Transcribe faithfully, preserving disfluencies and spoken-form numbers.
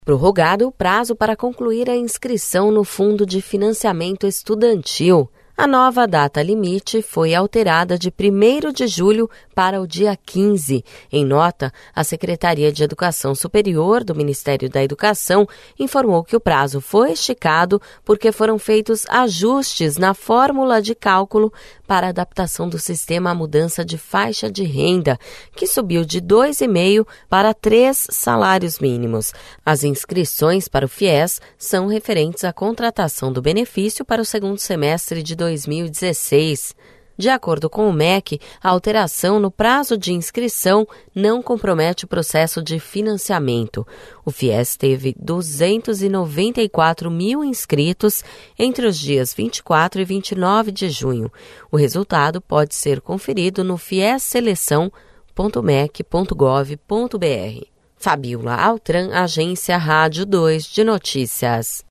Prorrogado o prazo para concluir a inscrição no Fundo de Financiamento Estudantil. A nova data limite foi alterada de primeiro de julho para o dia quinze. Em nota, a Secretaria de Educação Superior do Ministério da Educação informou que o prazo foi esticado porque foram feitos ajustes na fórmula de cálculo para a adaptação do sistema à mudança de faixa de renda, que subiu de dois vírgula cinco para três salários mínimos. As inscrições para o FIES são referentes à contratação do benefício para o segundo semestre de dois mil e dezesseis. De acordo com o M E C, a alteração no prazo de inscrição não compromete o processo de financiamento. O FIES teve duzentos e noventa e quatro mil inscritos entre os dias vinte e quatro e vinte e nove de junho. O resultado pode ser conferido no fies seleção ponto mec ponto gov ponto br. Fabiola Altran, Agência Rádio dois de Notícias.